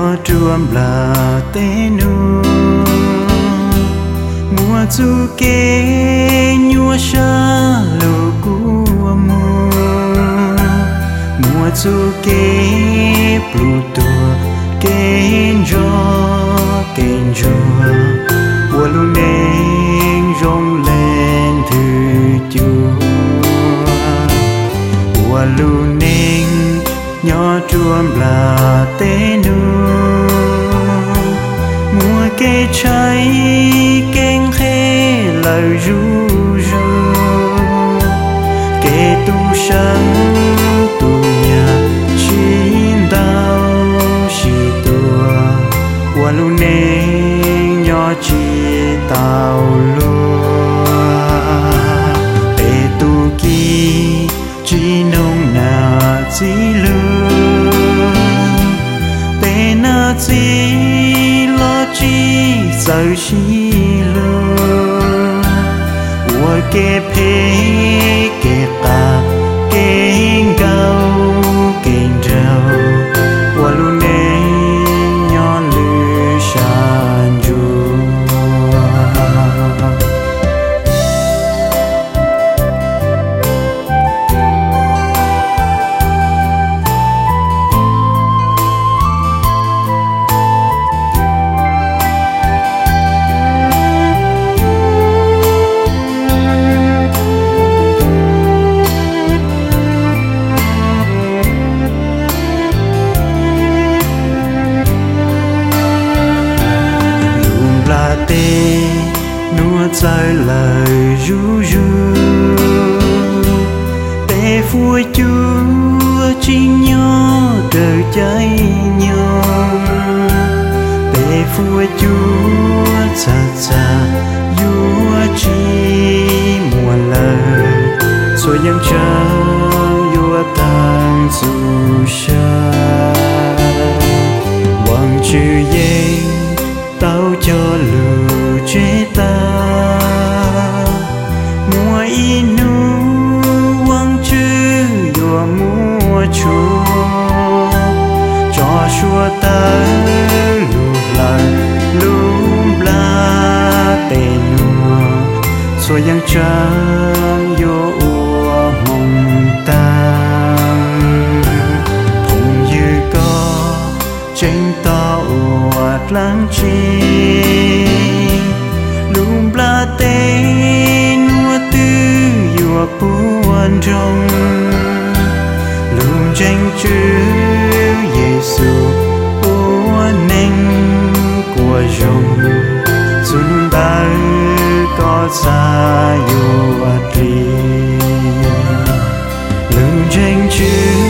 nhỏ truom là tê nu mùa du kê nhua xa lô cua mùa du kê pluto kênh gió mùa lu neng rong lên thư chua mùa lu neng nhỏ truom là tê nu mùa kê cháy kênh khê lời ru ru kê tu sáng tu nhà chín đau xì tua mùa lu neng nhỏ chi tao lúa tê tu ki chỉ nông na chỉ lương tê na chỉ lo chỉ giờ chỉ lương ua kê phê kê ta kê gạo kê rau ua lu nê nhỏ lư san chua núa trái lời ru ru tê phua chúa chỉ nhỏ đời cháy nhỏ tê phua chúa xa xa vua chi mùa lời rồi những trăng vua tăng dù xa hoàng chữ dây tao cho lù chế ta mùa inu quăng chữ dùa mùa chúa cho xua ta lù la tên mùa rồi yang trăng vô ua mong tăng hùng như có tranh to uat lang chi lùm la tê nua tư yua buồn trong lùm tranh chữ Giêsu ua neng của rồng xuân ta có xa yua tri lùm tranh chữ